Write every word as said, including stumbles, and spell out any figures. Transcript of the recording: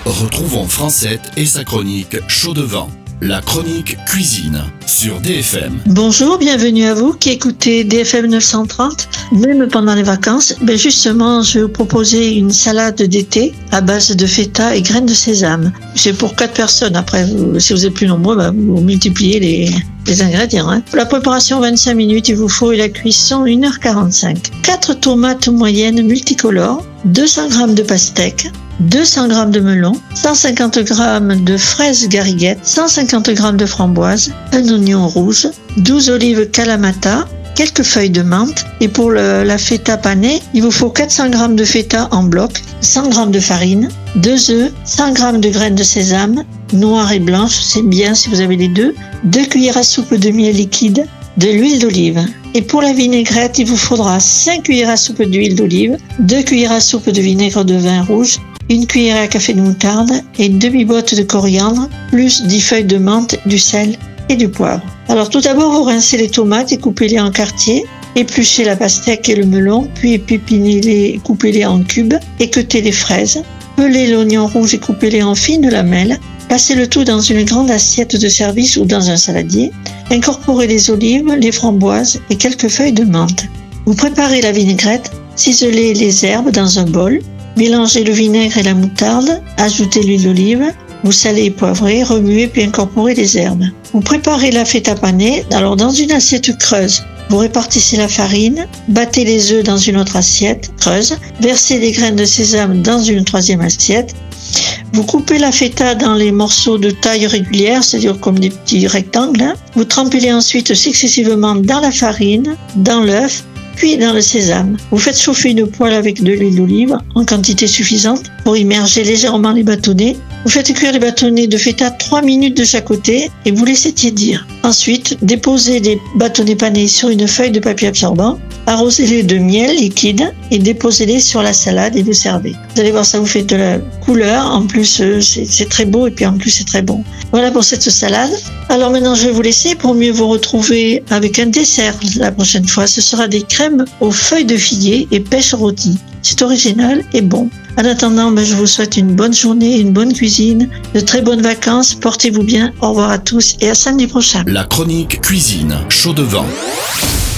Retrouvons Francette et sa chronique Chaud devant. La chronique cuisine sur D F M. Bonjour, bienvenue à vous qui écoutez D F M neuf cent trente. Même pendant les vacances, ben justement, je vais vous proposer une salade d'été à base de feta et graines de sésame. C'est pour quatre personnes. Après, vous, si vous êtes plus nombreux, ben, vous multipliez les, les ingrédients. Hein. Pour la préparation, vingt-cinq minutes, il vous faut, et la cuisson, une heure quarante-cinq. quatre tomates moyennes multicolores, deux cents grammes de pastèques, deux cents grammes de melon, cent cinquante grammes de fraises gariguettes, cent cinquante grammes de framboises, un oignon rouge, douze olives Kalamata, quelques feuilles de menthe. Et pour le, la feta panée, il vous faut quatre cents grammes de feta en bloc, cent grammes de farine, deux œufs, cent grammes de graines de sésame, noires et blanches, c'est bien si vous avez les deux, deux cuillères à soupe de miel liquide, de l'huile d'olive. Et pour la vinaigrette, il vous faudra cinq cuillères à soupe d'huile d'olive, deux cuillères à soupe de vinaigre de vin rouge, une cuillère à café de moutarde et une demi-botte de coriandre, plus dix feuilles de menthe, du sel et du poivre. Alors tout d'abord, vous rincez les tomates et coupez-les en quartiers, épluchez la pastèque et le melon, puis épinez-les et coupez-les en cubes, équeutez les fraises, pelez l'oignon rouge et coupez-les en fines lamelles, passez le tout dans une grande assiette de service ou dans un saladier, incorporez les olives, les framboises et quelques feuilles de menthe. Vous préparez la vinaigrette, ciselez les herbes dans un bol, mélangez le vinaigre et la moutarde, ajoutez l'huile d'olive, vous salez et poivrez, remuez puis incorporez les herbes. Vous préparez la feta panée, alors dans une assiette creuse, vous répartissez la farine, battez les œufs dans une autre assiette creuse, versez les graines de sésame dans une troisième assiette. Vous coupez la feta dans les morceaux de taille régulière, c'est-à-dire comme des petits rectangles. Hein. Vous trempez-les ensuite successivement dans la farine, dans l'œuf, puis dans le sésame. Vous faites chauffer une poêle avec de l'huile d'olive en quantité suffisante pour immerger légèrement les bâtonnets. Vous faites cuire les bâtonnets de feta trois minutes de chaque côté et vous laissez tiédir. Ensuite, déposez les bâtonnets panés sur une feuille de papier absorbant, arrosez-les de miel liquide et déposez-les sur la salade et vous servez. Vous allez voir, ça vous fait de la couleur. En plus, c'est, c'est très beau et puis en plus, c'est très bon. Voilà pour cette salade. Alors maintenant, je vais vous laisser pour mieux vous retrouver avec un dessert la prochaine fois. Ce sera des crèmes aux feuilles de figuier et pêche rôtie. C'est original et bon. En attendant, ben, je vous souhaite une bonne journée, une bonne cuisine, de très bonnes vacances. Portez-vous bien. Au revoir à tous et à samedi prochain. La chronique cuisine Chaud devant.